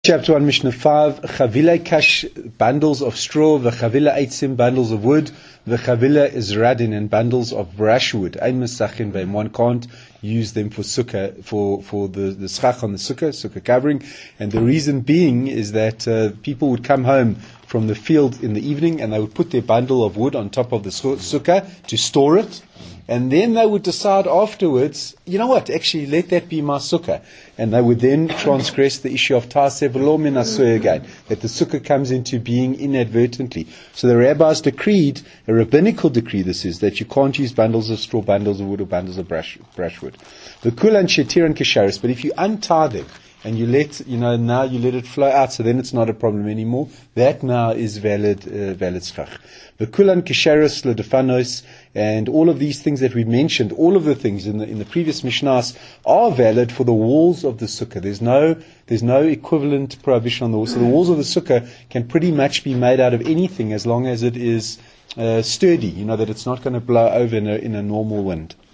Chapter 1, Mishnah 5, Chavila Kash, bundles of straw, V'chavila Eitzim, bundles of wood, V'chavila Izradin, and bundles of brushwood. Ein Mesachin Beim, one can't use them for sukkah, for the schach on the sukkah covering. And the reason being is that people would come home from the field in the evening and they would put their bundle of wood on top of the sukkah to store it. And then they would decide afterwards, you know what, actually let that be my sukkah. And they would then transgress the issue of ta'aseh v'lo min hasuya again, that the sukkah comes into being inadvertently. So the rabbis decreed, a rabbinical decree this is, that you can't use bundles of straw, bundles of wood, or bundles of brushwood. V'kulan shetiran kesharis, but if you untie them, and you let, now you let it flow out, so then it's not a problem anymore. That now is valid schach. V'kulan kesharis ledefanos, and all of these things that we mentioned, all of the things in the previous Mishnahs are valid for the walls of the sukkah. There's no equivalent prohibition on the walls. So the walls of the sukkah can pretty much be made out of anything as long as it is sturdy, that it's not going to blow over in a normal wind.